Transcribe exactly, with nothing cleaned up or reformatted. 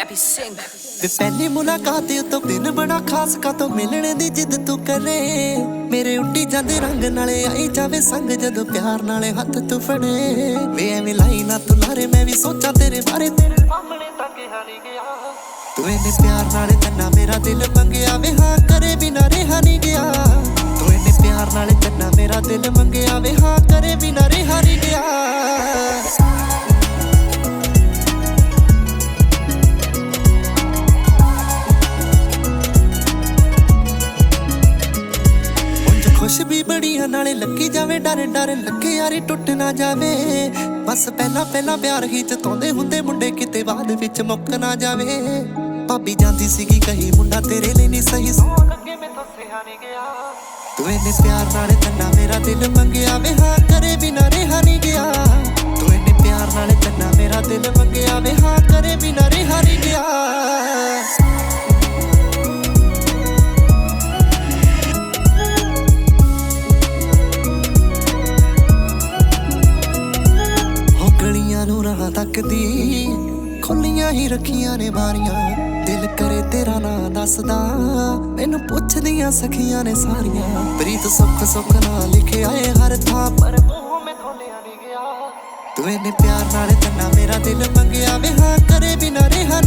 वे पहली मुलाकात तो दिन बड़ा खास का तो मिलने दी जिद तू करे मेरे उड्डी जांदे रंग नाले आई जावे संग जदों प्यार नाले हाथ तू फड़े वे एवें लाई ना तू लारे मैं भी सोचा तेरे बारे तेरे सामने तक हारी गया तू इन्ने प्यार नाले चन्ना मेरा दिल मंगया वे हाँ करे बिना रेहा नहीं गया तू इन्ने प्यार नाले चन्ना मेरा दिल मंगया वे हाँ करे बिना रेहा नहीं गया खुश भी बड़िया नाले लगी जावे डर डर लगे यारी टुट ना जावे बस पहला पहला प्यार ही जताउंदे हुंदे मुंडे किते बाद विच मुक ना जावे भाभी जांदी सीगी कही मुंडा तेरे लिए नहीं सही सौ लगे मैथों सिहा नहीं गया तू इन्ने प्यार नाले चन्ना मेरा दिल मंगया वे हाँ करे बिना रेहा नहीं गया तू इन्ने प्यार नाले चन्ना मेरा दिल मंगया वे हाँ करे बिना रेहा नहीं गया राह तकदी खुलियां ही रखियां ने बारियां दिल करे तेरा ना दसदा मैनू पुछदियां सखियां ने सारियां प्रीत सुख सुख ना लिखे आए हर थां पर मुंह में थोलिया नहीं गया तू इन्ने प्यार नाल चन्ना मेरा दिल मंगया वे हाँ करे बिना रेहा